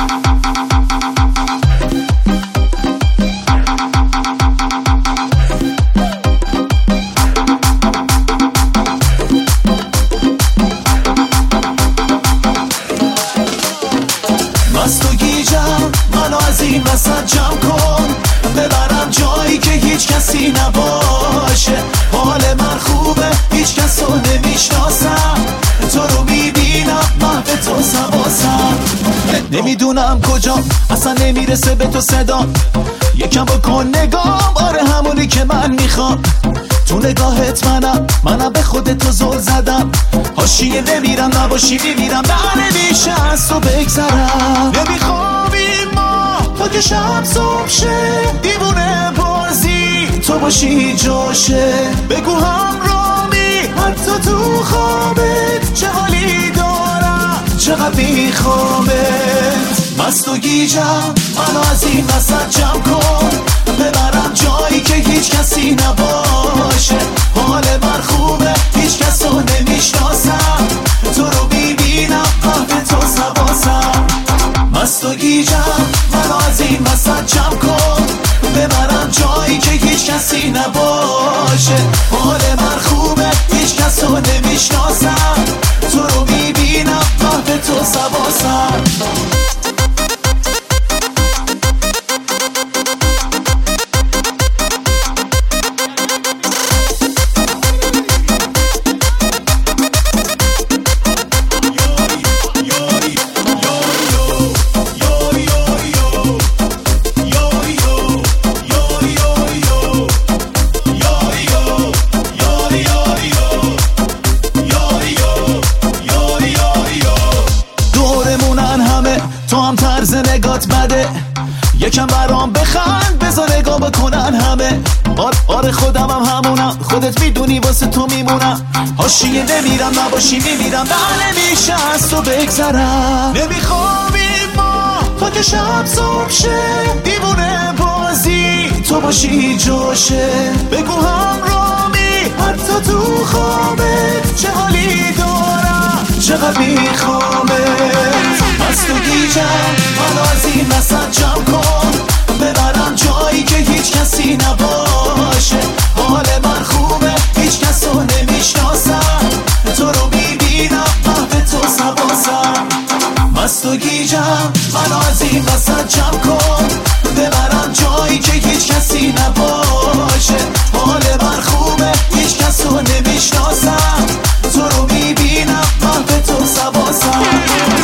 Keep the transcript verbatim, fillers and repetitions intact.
مست و گیجم منو از این وسط جمع کن، ببرم جایی که هیچ کسی نباشه. حال من خوبه هیچ کس رو نمیشناسم، تو رو میبینم محو تو سواسم. نمیدونم کجا اصلا نمیرسه به تو صدا، یکم بکن نگام، آره همونی که من میخوام. تو نگاهت منم منم به خودت تو زل زدم، حاشیه نمیرم نباشی میمیرم، نه نمیشه از تو بگذرم. نمیخوابیم ما تا که شب صبح شه، دیوونه بازی تو باشی جاشه. بگو همرامی حتی تو خوابت چه حالی دارم، چقدر میخوامت. مست و گیجم منو از این وسط جمع کن، ببرم جایی که هیچ کسی نباشه. حال من خوبه هیچ کس رو نمیشناسم، تو رو میبینم محو تو سواسم. مست و گیجم منو از این وسط جمع کن، ببرم جایی که هیچ کسی نباشه. حال من خوبه هیچ کس رو نمیشناسم، تو رو میبینم محو تو سواسم. تو هم طرز نگات بده، یکم برام بخند بذار نگاه بکنن همه. آر آره خودم هم همونم، خودت میدونی واسه تو میمونم. حاشیه نمیرم نباشی میمیرم، نه نمیشه از تو بگذرم. نمیخوابیم ما تا که شب صبح شه، دیوونه بازی تو باشی جاشه. بگو همرامی حتی تو خوابت چه حالی دارم، چقدر میخوامت. مست و گیجم منو از این وسط جمع کن، ببرم جایی که هیچ کسی نباشه. حال من خوبه هیچ کس رو نمیشناسم، تو رو میبینم محو تو سواسم. مست و گیجم منو از این وسط جمع کن، ببرم جایی که هیچ کسی نباشه. حال من خوبه هیچ کس رو نمیشناسم، تو رو میبینم محو تو سواسم.